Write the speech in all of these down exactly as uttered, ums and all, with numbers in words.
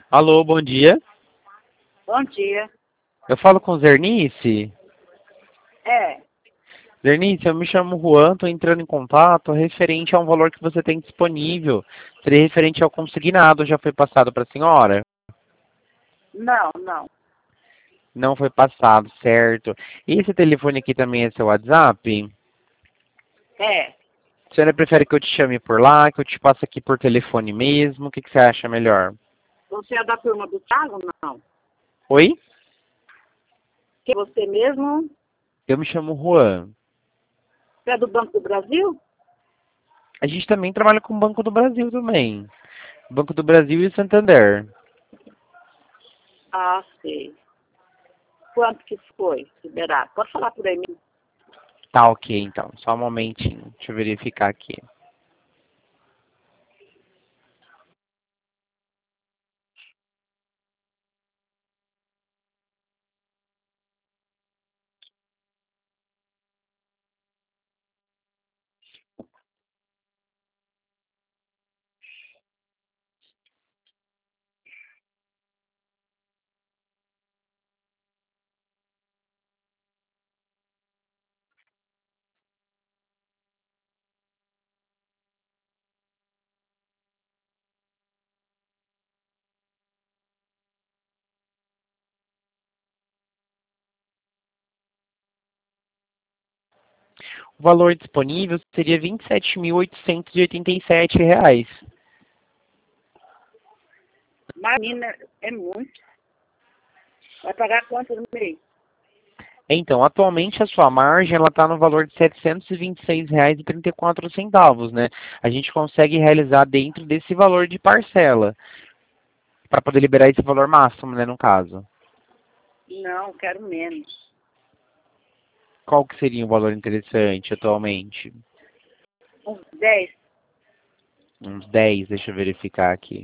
Alô, bom dia. Bom dia. Eu falo com Zernice? É, Zernice, eu me chamo Juan, estou entrando em contato referente a um valor que você tem disponível. Seria referente ao consignado, já foi passado para a senhora? não, não. Não foi passado, certo. Esse telefone aqui também é seu WhatsApp? É, A senhora prefere que eu te chame por lá, que eu te passe aqui por telefone mesmo? O que, que você acha melhor? você é da turma do Thiago? Não. Oi? Que você mesmo? Eu me chamo Juan. Você é do Banco do Brasil? A gente também trabalha com o Banco do Brasil também. Banco do Brasil e Santander. Ah, sei. Quanto que foi liberado? Pode falar por aí mesmo. Tá ok, então. Só um momentinho. Deixa eu verificar aqui. O valor disponível seria vinte e sete mil oitocentos e oitenta e sete reais. Mas, menina, é muito. Vai pagar quanto no mês? Então, atualmente a sua margem ela está no valor de setecentos e vinte e seis reais e trinta e quatro centavos, né? A gente consegue realizar dentro desse valor de parcela, para poder liberar esse valor máximo, né, no caso. Não, quero menos. Qual que seria um valor interessante atualmente? Uns dez. Uns dez, deixa eu verificar aqui.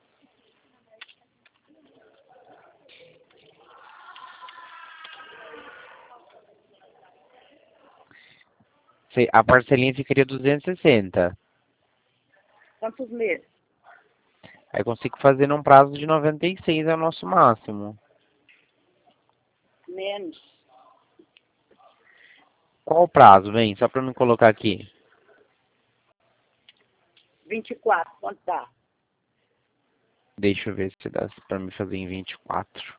Se- A parcelinha ficaria duzentos e sessenta. Quantos meses? Aí eu consigo fazer num prazo de noventa e seis, é o nosso máximo. Menos. Qual o prazo, vem? Só para me colocar aqui. vinte e quatro. Quanto dá? Deixa eu ver se dá para me fazer em vinte e quatro.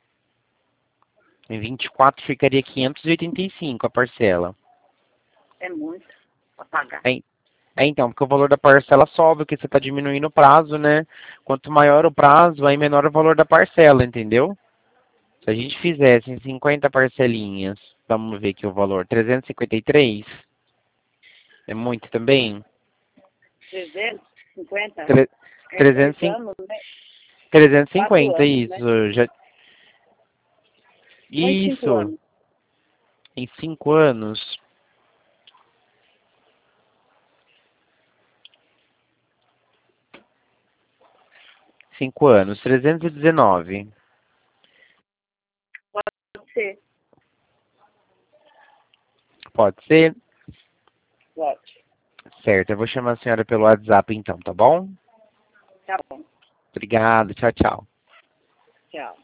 Em vinte e quatro ficaria quinhentos e oitenta e cinco a parcela. É muito para pagar. É, é então, porque o valor da parcela sobe, porque você está diminuindo o prazo, né? Quanto maior o prazo, aí menor o valor da parcela, entendeu? Se a gente fizesse em cinquenta parcelinhas, vamos ver aqui o valor, trezentos e cinquenta e três, é muito também? trezentos e cinquenta? Tre- É dois trezentos e cinquenta, anos, né? trezentos e Quatro cinquenta, anos, né? isso. Já, Põe cinco isso, anos. em cinco anos. Cinco anos, trezentos e dezenove. Pode ser. Pode ser? Pode. Certo, eu vou chamar a senhora pelo WhatsApp então, tá bom? Tá bom. Obrigado, tchau, tchau. Tchau.